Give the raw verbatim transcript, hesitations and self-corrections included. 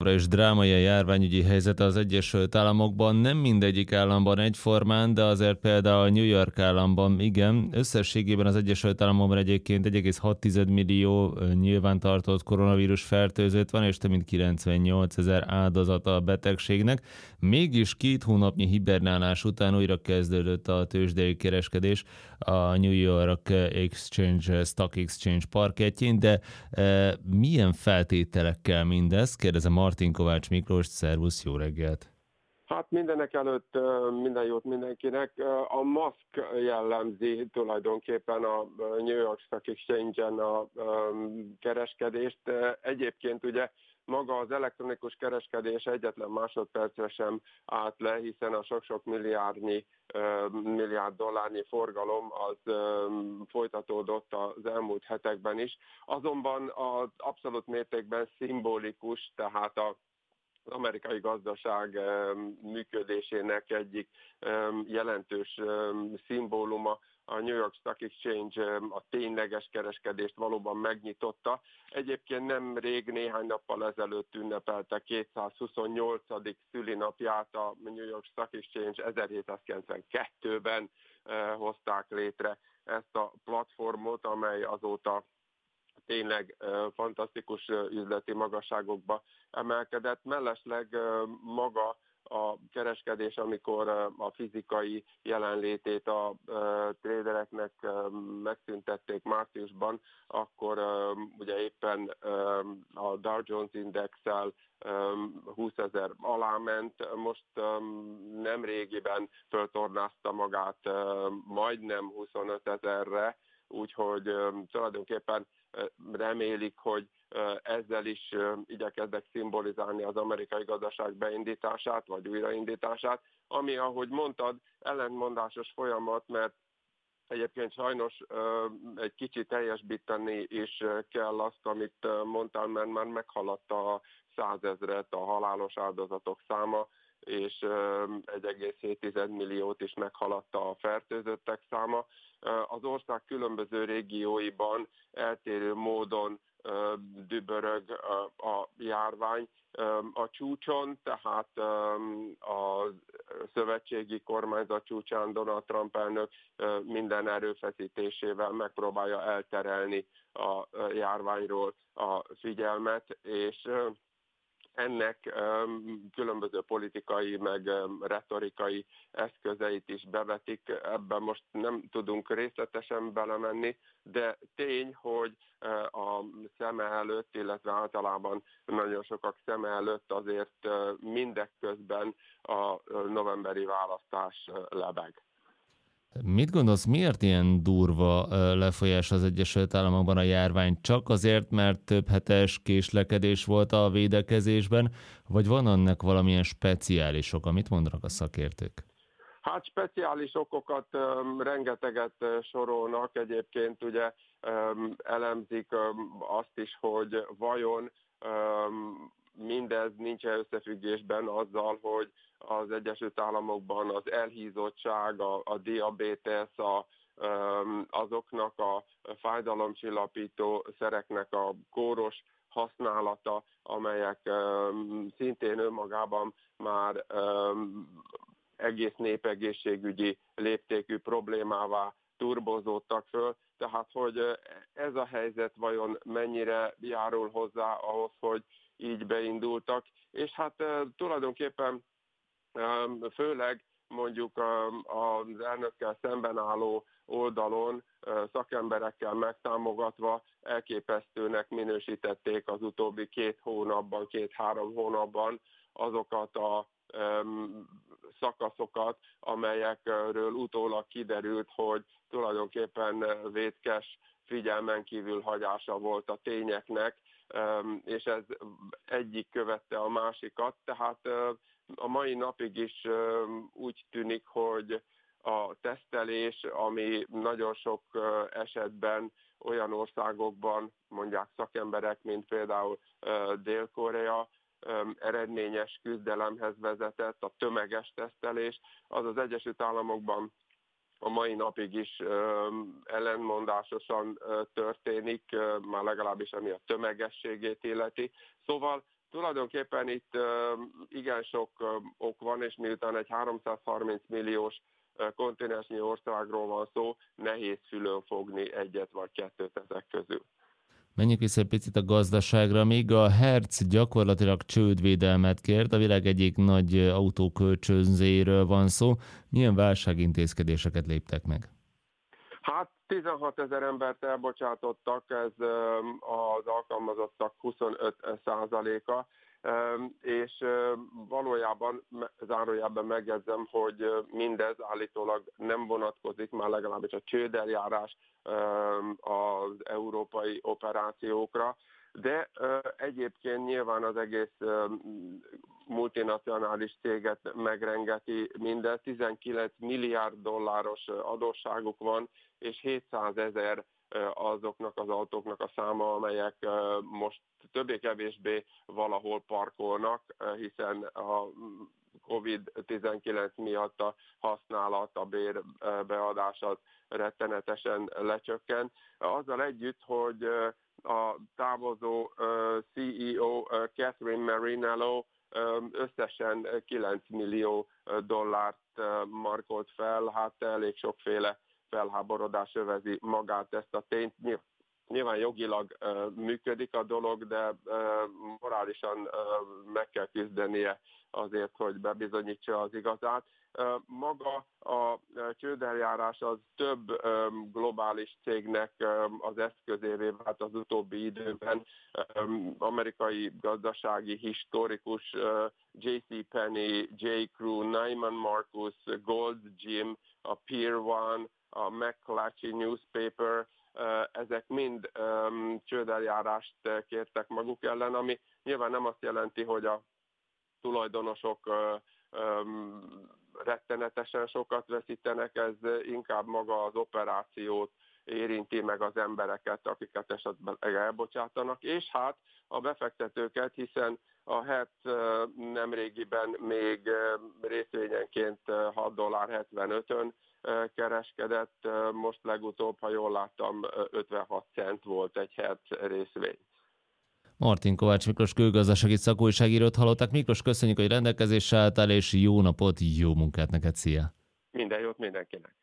És drámai a járványügyi helyzet az Egyesült Államokban, nem mindegyik államban egyformán, de azért például a New York államban igen. Összességében az Egyesült Államokban egyébként egy egész hat millió nyilvántartott koronavírus fertőzött van, és több mint kilencvennyolc ezer áldozata a betegségnek. Mégis két hónapnyi hibernálás után újra kezdődött a tőzsdei kereskedés a New York Exchange, Stock Exchange parkettjén, de e, milyen feltételekkel mindez? Kérdezem Martin Kovács Miklós, szervusz, jó reggelt! Hát mindenek előtt minden jót mindenkinek. A maszk jellemzi tulajdonképpen a New York Stock Exchange-en a kereskedést. Egyébként ugye maga az elektronikus kereskedés egyetlen másodpercre sem állt le, hiszen a sok-sok milliárdnyi, milliárd dollárnyi forgalom az folytatódott az elmúlt hetekben is. Azonban az abszolút mértékben szimbolikus, tehát a az amerikai gazdaság működésének egyik jelentős szimbóluma, a New York Stock Exchange a tényleges kereskedést valóban megnyitotta. Egyébként nem rég, néhány nappal ezelőtt ünnepelte kétszázhuszonnyolcadik szülinapját a New York Stock Exchange, ezerhétszázkilencvenkettőben hozták létre ezt a platformot, amely azóta tényleg fantasztikus üzleti magasságokba emelkedett. Mellesleg maga a kereskedés, amikor a fizikai jelenlétét a trédereknek megszüntették márciusban, akkor ugye éppen a Dow Jones Index-el húszezer alá ment, most nem régiben föltornázta magát majdnem huszonötezerre, úgyhogy tulajdonképpen remélik, hogy ezzel is igyekeznek szimbolizálni az amerikai gazdaság beindítását, vagy újraindítását, ami, ahogy mondtad, ellentmondásos folyamat, mert egyébként sajnos egy kicsit teljesíteni is kell azt, amit mondtál, mert már meghaladta a százezret a halálos áldozatok száma, és egy egész hét milliót is meghaladta a fertőzöttek száma. Az ország különböző régióiban eltérő módon dübörög a járvány. A csúcson, tehát a szövetségi kormányzat csúcsán Donald Trump elnök minden erőfeszítésével megpróbálja elterelni a járványról a figyelmet, és ennek különböző politikai, meg retorikai eszközeit is bevetik. Ebben most nem tudunk részletesen belemenni, de tény, hogy a szeme előtt, illetve általában nagyon sokak szeme előtt azért mindeközben a novemberi választás lebeg. Mit gondolsz, miért ilyen durva lefolyás az Egyesült Államokban a járvány? Csak azért, mert több hetes késlekedés volt a védekezésben, vagy van annak valamilyen speciális oka? Mit mondanak a szakértők? Hát speciális okokat um, rengeteget uh, sorolnak, egyébként ugye um, elemzik um, azt is, hogy vajon um, mindez nincs összefüggésben azzal, hogy az Egyesült Államokban az elhízottság, a, a diabétesz, a, azoknak a fájdalomcsillapító szereknek a kóros használata, amelyek szintén önmagában már egész népegészségügyi léptékű problémává turbozódtak föl. Tehát, hogy ez a helyzet vajon mennyire járul hozzá ahhoz, hogy így beindultak, és hát tulajdonképpen főleg mondjuk az elnökkel szemben álló oldalon szakemberekkel megtámogatva elképesztőnek minősítették az utóbbi két hónapban, két-három hónapban azokat a szakaszokat, amelyekről utólag kiderült, hogy tulajdonképpen vétkes figyelmen kívül hagyása volt a tényeknek, és ez egyik követte a másikat, tehát a mai napig is úgy tűnik, hogy a tesztelés, ami nagyon sok esetben olyan országokban, mondják szakemberek, mint például Dél-Korea, eredményes küzdelemhez vezetett, a tömeges tesztelés, az az Egyesült Államokban a mai napig is ellenmondásosan történik, már legalábbis ami a tömegességét illeti. Szóval tulajdonképpen itt igen sok ok van, és miután egy háromszázharminc milliós kontinensnyi országról van szó, nehéz fülön fogni egyet vagy kettőt ezek közül. Menjünk vissza egy picit a gazdaságra. Még a Hertz gyakorlatilag csődvédelmet kért, a világ egyik nagy autókölcsönzőjéről van szó. Milyen válságintézkedéseket léptek meg? Hát tizenhatezer embert elbocsátottak, ez az alkalmazottak huszonöt százaléka, és valójában zárójelben megjegyzem, hogy mindez állítólag nem vonatkozik, már legalábbis a csődeljárás az európai operációkra, de egyébként nyilván az egész multinacionális céget megrengeti mindez, tizenkilenc milliárd dolláros adósságuk van, és hétszázezer azoknak az autóknak a száma, amelyek most többé-kevésbé valahol parkolnak, hiszen a kovid tizenkilenc miatt a használat, a bérbeadás az rettenetesen lecsökken. Azzal együtt, hogy a távozó cé é o Catherine Marinello összesen kilenc millió dollárt markolt fel, hát elég sokféle felháborodás övezi magát ezt a tényt. Nyilván jogilag működik a dolog, de morálisan meg kell küzdenie azért, hogy bebizonyítsa az igazát. Maga a csődeljárás az több globális cégnek az eszközévé vált az utóbbi időben. Amerikai gazdasági historikus jé cé Penney, J. Crew, Neiman Marcus, Gold's Gym, a Pier One, a McClatchy Newspaper, ezek mind csődeljárást kértek maguk ellen, ami nyilván nem azt jelenti, hogy a tulajdonosok rettenetesen sokat veszítenek, ez inkább maga az operációt érinti meg az embereket, akiket esetben elbocsátanak, és hát a befektetőket, hiszen a Hertz nemrégiben még részvényenként hat dollár hetvenötön kereskedett, most legutóbb, ha jól láttam, ötvenhat cent volt egy Hertz részvény. Martin Kovács Miklós külgazdasági szakújságírót hallották. Miklós, köszönjük, hogy rendelkezésre álltál, és jó napot, jó munkát neked, szia! Minden jót mindenkinek!